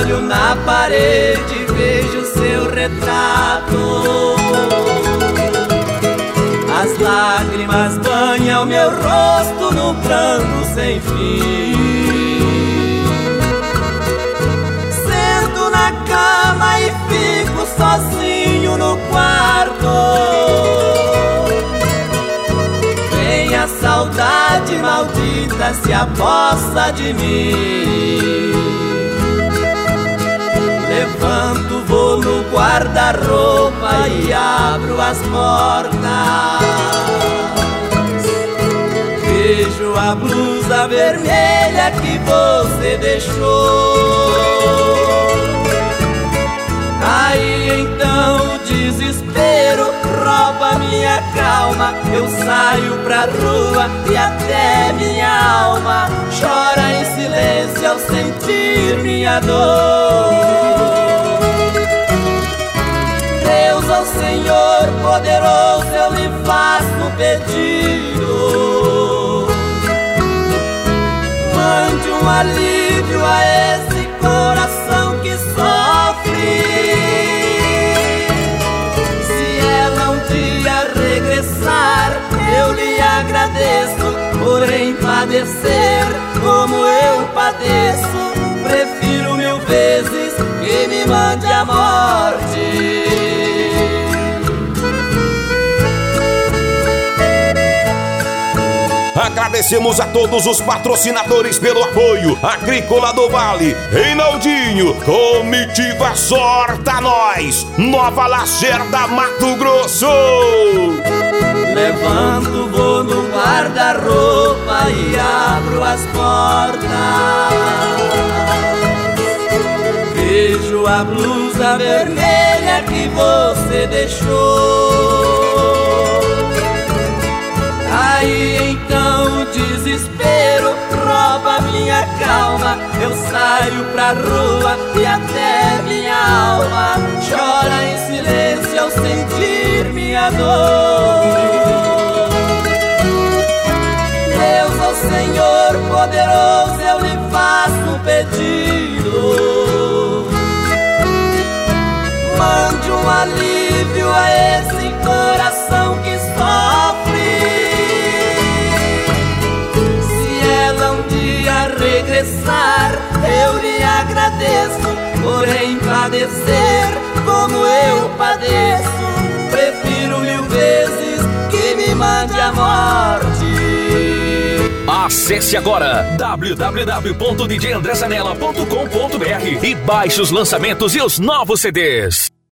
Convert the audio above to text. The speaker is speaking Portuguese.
olho na parede e vejo seu retrato. As lágrimas banham meu rosto no pranto sem fim. Sento na cama e fico sozinho no quarto. Vem a saudade maldita, se apossa de mim. Levanto, vou no guarda-roupa e abro as portas. Vejo a blusa vermelha que você deixou. Aí então o desespero rouba minha calma. Eu saio pra rua e até minha alma chora em silêncio ao sentir minha dor. Deus, ó Senhor poderoso, eu lhe faço um pedido. Mande um alívio a esse coração que sofre. Se ela um dia regressar, eu lhe agradeço por padecer como eu padeço. Prefiro 1000 vezes que me mande a morte. Agradecemos a todos os patrocinadores pelo apoio. Agrícola do Vale, Reinaldinho, Comitiva Sorta Nós, Nova Lacerda, Mato Grosso. Levanto, vou no guarda-roupa e abro as portas. Vejo a blusa vermelha que você deixou. Aí então o desespero rouba minha calma. Eu saio pra rua e até minha alma chora em silêncio ao sentir minha dor. Deus, ó Senhor poderoso, eu lhe faço um pedido. Mande um alívio a esse coração que sofre. Se ela um dia regressar, eu lhe agradeço por padecer como eu padeço. Prefiro 1000 vezes que me mande a morte. Acesse agora www.djandresanella.com.br e baixe os lançamentos e os novos CDs.